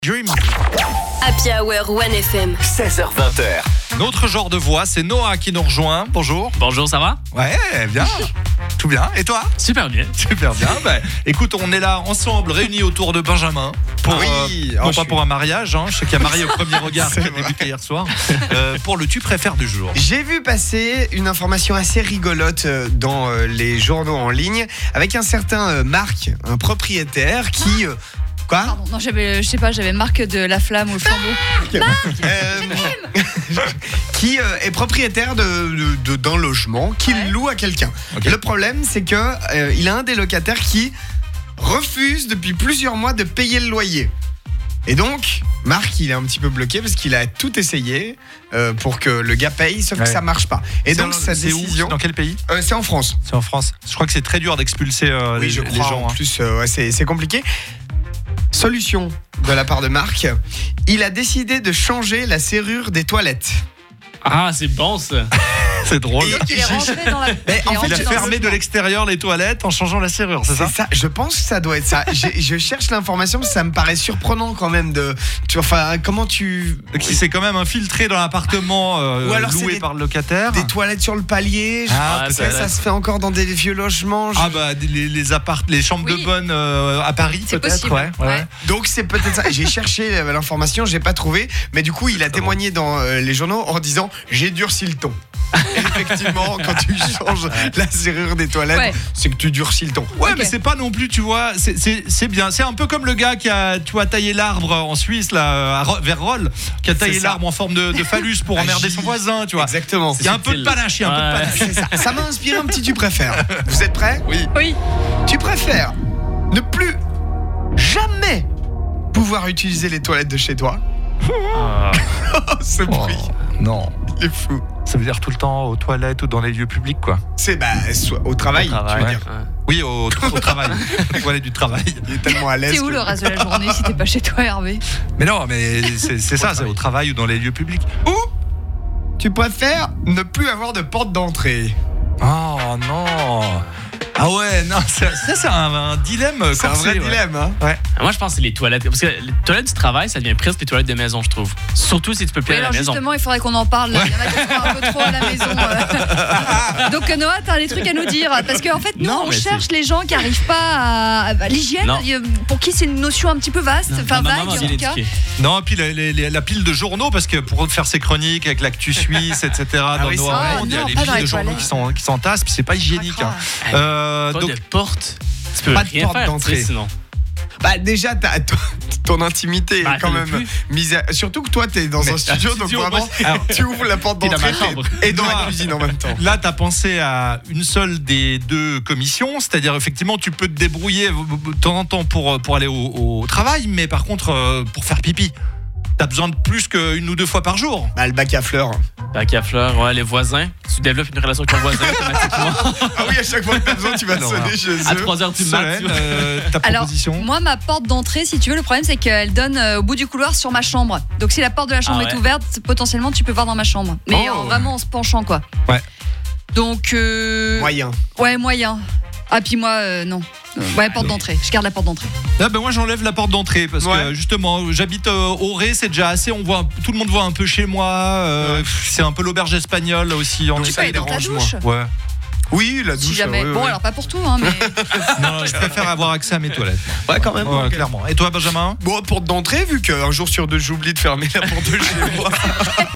Dream. Happy Hour 1FM. 16h20h. Notre genre de voix, c'est Noah qui nous rejoint. Bonjour. Bonjour, ça va? Ouais, bien. Tout bien. Et toi? Super bien. Super bien. Écoute, on est là ensemble, réunis autour de Benjamin. Pour, non pas pour un mariage, je sais qu'il y a marié au premier regard qui a débuté hier soir. Pour le tu préfères du jour. J'ai vu passer une information assez rigolote dans les journaux en ligne avec un certain Marc, un propriétaire qui... Quoi ? Pardon, non, j'avais Marc de La Flamme au flambeau. Qui est propriétaire d'un logement qu'il loue à quelqu'un. Okay. Le problème, c'est que il a un des locataires qui refuse depuis plusieurs mois de payer le loyer. Et donc, Marc, il est un petit peu bloqué parce qu'il a tout essayé pour que le gars paye, sauf que ça marche pas. Et donc, sa décision... C'est dans quel pays ? C'est en France. C'est en France. Je crois que c'est très dur d'expulser Oui, je les crois, gens. en plus, c'est compliqué. Solution de la part de Marc, il a décidé de changer la serrure des toilettes. Ah, c'est bon ça. C'est drôle. Il est rentré dans la... Il a fermé de l'extérieur les toilettes en changeant la serrure, c'est ça ? C'est ça, je pense que ça doit être ça. Je cherche l'information parce que ça me paraît surprenant quand même de... comment tu... C'est quand même infiltré dans l'appartement Ou alors loué par le locataire. Des toilettes sur le palier. Ah, Ça se fait encore dans des vieux logements. Les chambres de bonne à Paris C'est peut-être. possible. Ouais. Donc c'est peut-être ça. J'ai cherché l'information, j'ai pas trouvé. Mais du coup, il a témoigné dans les journaux en disant j'ai durci le ton. Effectivement, quand tu changes la serrure des toilettes, c'est que tu durcis le ton. Ouais, mais c'est pas non plus, tu vois, c'est bien. C'est un peu comme le gars qui a, tu vois, taillé l'arbre en Suisse, là, vers Rolle, qui a taillé l'arbre en forme de phallus pour emmerder son voisin, tu vois. Exactement. Il y a un peu de panache, C'est ça. Ça m'a inspiré un petit tu préfères. Vous êtes prêts ? Oui. Tu préfères ne plus jamais pouvoir utiliser les toilettes de chez toi. Ce bruit, Non. il est fou. Ça veut dire tout le temps aux toilettes ou dans les lieux publics, quoi. C'est soit au travail, tu veux dire. Oui, au travail. Les toilettes du travail. Il est tellement à l'aise. T'es où le reste de la journée si t'es pas chez toi, Hervé ? Mais non, mais c'est ça, c'est au travail ou dans les lieux publics. Ou tu préfères ne plus avoir de porte d'entrée. Oh non. Ah ouais, non, ça c'est un dilemme. C'est un vrai dilemme, hein. Ouais. Moi, je pense que c'est les toilettes. Parce que les toilettes du travail, ça devient presque les toilettes de maison, je trouve. Surtout si tu peux plus aller à la maison. Justement, il faudrait qu'on en parle. Là. Il y en a qui sont un peu trop à la maison. Donc, Noah, t'as des trucs à nous dire. Parce qu'en fait, nous, on cherche les gens qui n'arrivent pas à l'hygiène. Pour qui c'est une notion un petit peu vaste. Enfin, vague, en tout cas. Non, et puis la pile de journaux, parce que pour faire ses chroniques avec l'actu suisse, etc., dans nos mondes, il y a les piles de journaux qui s'entassent, puis c'est pas hygiénique. Pas de porte. Tu peux pas de rien porte faire, d'entrée. Sinon. Bah déjà ton intimité est quand même plus. mise à... Surtout que toi t'es dans un studio, donc vraiment tu ouvres la porte T'es dans d'entrée ma chambre. et dans la cuisine en même temps. Là, t'as pensé à une seule des deux commissions, c'est-à-dire effectivement tu peux te débrouiller de temps en temps pour aller au travail, mais par contre pour faire pipi, t'as besoin de plus qu'une ou deux fois par jour. Bah le bac à fleurs. Bac à fleurs, ouais, les voisins. Tu développes une relation avec ton voisin automatiquement. Ah oui, à chaque fois que t'as besoin tu vas sonner chez eux. À 3h du mat. Ta proposition. Alors, moi, ma porte d'entrée, si tu veux, le problème, c'est qu'elle donne au bout du couloir sur ma chambre. Donc, si la porte de la chambre est ouverte, potentiellement, tu peux voir dans ma chambre. Mais vraiment en se penchant, quoi. Ouais. Donc. Moyen. Ouais, moyen. Ah, puis moi, non. Ouais, porte d'entrée. Je garde la porte d'entrée. Ah ben moi j'enlève la porte d'entrée parce que justement j'habite au Ré, c'est déjà assez, tout le monde voit un peu chez moi, c'est un peu l'auberge espagnole aussi en Tu peux aller dans ta douche. Ouais. Oui, la douche. Si jamais. Bon, alors pas pour tout, hein, mais. Non, je préfère avoir accès à mes toilettes. Ouais, quand même. Ouais, clairement. Et toi, Benjamin ? Bon, porte d'entrée, vu qu'un jour sur deux j'oublie de fermer la porte de chez moi.